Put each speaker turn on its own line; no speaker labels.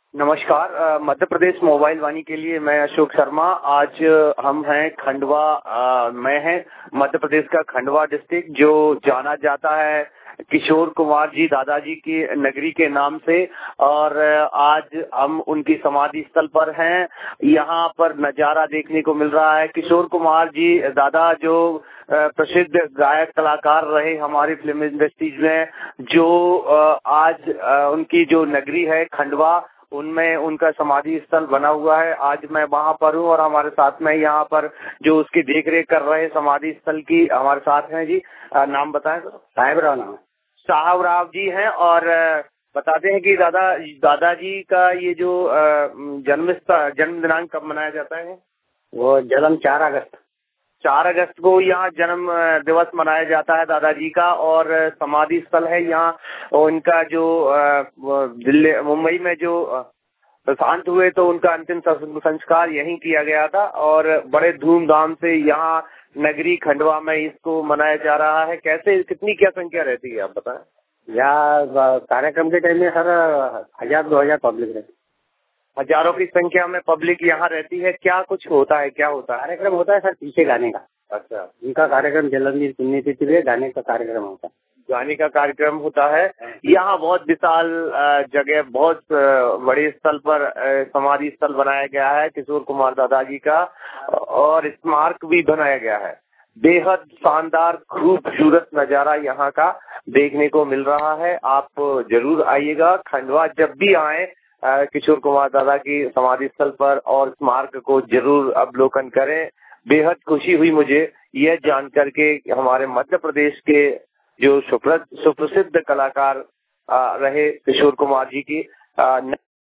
नमस्कार। मध्य प्रदेश मोबाइल वाणी के लिए मैं अशोक शर्मा। आज हम हैं खंडवा में हैं मध्य प्रदेश का खंडवा डिस्ट्रिक्ट, जो जाना जाता है किशोर कुमार जी दादाजी की नगरी के नाम से। और आज हम उनकी समाधि स्थल पर हैं। यहाँ पर नजारा देखने को मिल रहा है। किशोर कुमार जी दादा जो प्रसिद्ध गायक कलाकार रहे हमारी फिल्म इंडस्ट्रीज में, जो आज उनकी जो नगरी है खंडवा, उनमें उनका समाधि स्थल बना हुआ है। आज मैं वहां पर हूँ और हमारे साथ में यहाँ पर जो उसकी देखरेख कर रहे समाधि स्थल की हमारे साथ हैं जी। नाम बताएं।
साहेब राव नाम।
साहब राव जी हैं। और बताते हैं कि दादाजी का ये जो जन्म दिनांक कब मनाया जाता है?
वो जन्म 4 अगस्त
को यहाँ जन्म दिवस मनाया जाता है दादाजी का। और समाधि स्थल है यहाँ उनका, जो दिल्ली मुंबई में जो प्रशांत हुए तो उनका अंतिम संस्कार यहीं किया गया था। और बड़े धूमधाम से यहाँ नगरी खंडवा में इसको मनाया जा रहा है। कैसे, कितनी क्या संख्या रहती है आप बताएं?
या कार्यक्रम के टाइम में सर 1000-2000 पब्लिक रहती है।
हजारों की संख्या में पब्लिक यहाँ रहती है। क्या कुछ होता है, क्या होता है?
कार्यक्रम होता है सर पीछे गाने का।
अच्छा,
उनका कार्यक्रम जलंधर पुण्यतिथि पे गाने का कार्यक्रम होता है।
गाने का कार्यक्रम होता है। यहाँ बहुत विशाल जगह, बहुत बड़े स्थल पर समाधि स्थल बनाया गया है किशोर कुमार दादाजी का, और स्मारक भी बनाया गया है। बेहद शानदार खूबसूरत नजारा यहाँ का देखने को मिल रहा है। आप जरूर आइएगा खंडवा, जब भी आए किशोर कुमार दादा की समाधि स्थल पर, और स्मारक को जरूर अवलोकन करें। बेहद खुशी हुई मुझे यह जानकर के हमारे मध्य प्रदेश के जो सुप्रसिद्ध कलाकार रहे किशोर कुमार जी की